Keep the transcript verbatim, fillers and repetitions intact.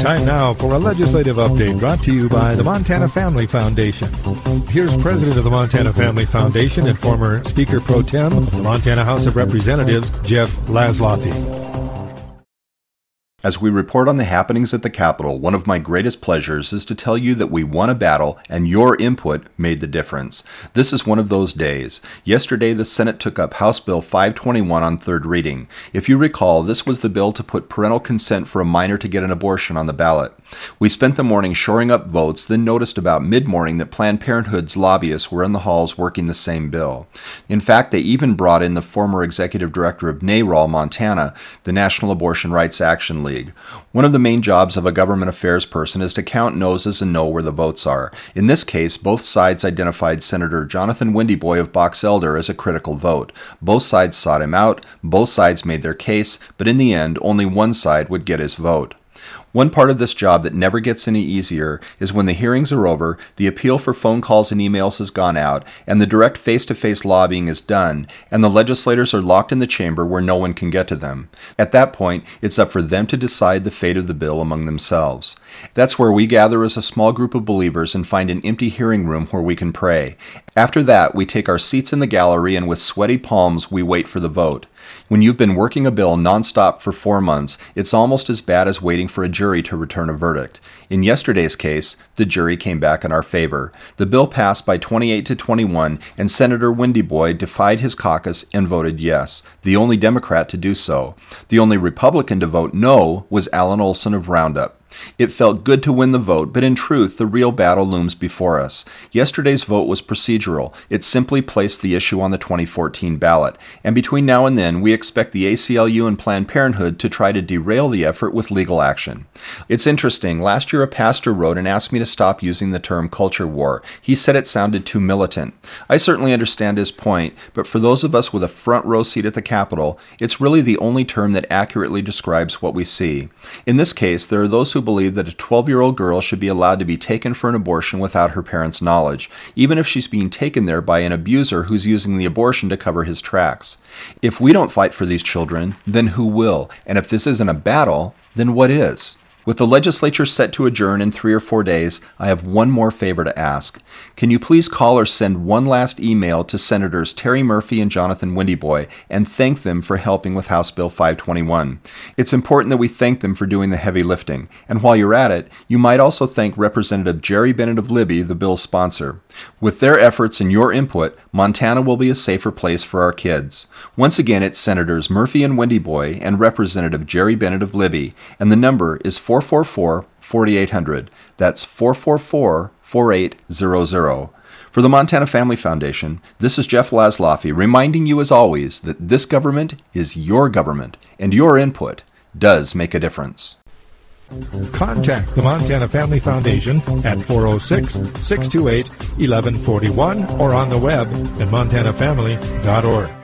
Time now for a legislative update brought to you by the Montana Family Foundation. Here's President of the Montana Family Foundation and former Speaker Pro Tem of the Montana House of Representatives, Jeff Laszloffy. As we report on the happenings at the Capitol, one of my greatest pleasures is to tell you that we won a battle and your input made the difference. This is one of those days. Yesterday, the Senate took up House Bill five twenty-one on third reading. If you recall, this was the bill to put parental consent for a minor to get an abortion on the ballot. We spent the morning shoring up votes, then noticed about mid-morning that Planned Parenthood's lobbyists were in the halls working the same bill. In fact, they even brought in the former executive director of NARAL Montana, the National Abortion Rights Action League. One of the main jobs of a government affairs person is to count noses and know where the votes are. In this case, both sides identified Senator Jonathan Windyboy of Box Elder as a critical vote. Both sides sought him out, both sides made their case, but in the end, only one side would get his vote. One part of this job that never gets any easier is when the hearings are over, the appeal for phone calls and emails has gone out, and the direct face-to-face lobbying is done, and the legislators are locked in the chamber where no one can get to them. At that point, it's up for them to decide the fate of the bill among themselves. That's where we gather as a small group of believers and find an empty hearing room where we can pray. After that, we take our seats in the gallery and with sweaty palms, we wait for the vote. When you've been working a bill nonstop for four months, it's almost as bad as waiting for a jury to return a verdict. In yesterday's case, the jury came back in our favor. The bill passed by twenty-eight to twenty-one, and Senator Windyboy defied his caucus and voted yes, the only Democrat to do so. The only Republican to vote no was Alan Olson of Roundup. It felt good to win the vote, but in truth, the real battle looms before us. Yesterday's vote was procedural. It simply placed the issue on the twenty fourteen ballot. And between now and then, we expect the A C L U and Planned Parenthood to try to derail the effort with legal action. It's interesting. Last year, a pastor wrote and asked me to stop using the term culture war. He said it sounded too militant. I certainly understand his point, but for those of us with a front row seat at the Capitol, it's really the only term that accurately describes what we see. In this case, there are those who believe that a twelve-year-old girl should be allowed to be taken for an abortion without her parents' knowledge, even if she's being taken there by an abuser who's using the abortion to cover his tracks. If we don't fight for these children, then who will? And if this isn't a battle, then what is? With the legislature set to adjourn in three or four days, I have one more favor to ask. Can you please call or send one last email to Senators Terry Murphy and Jonathan Windyboy and thank them for helping with House Bill five twenty-one? It's important that we thank them for doing the heavy lifting. And while you're at it, you might also thank Representative Jerry Bennett of Libby, the bill's sponsor. With their efforts and your input, Montana will be a safer place for our kids. Once again, it's Senators Murphy and Windyboy and Representative Jerry Bennett of Libby, and the number is four four four, four eight zero zero. That's four four four, four eight zero zero. For the Montana Family Foundation, this is Jeff Laszloffy reminding you as always that this government is your government, and your input does make a difference. Contact the Montana Family Foundation at four oh six, six two eight, one one four one or on the web at montana family dot org.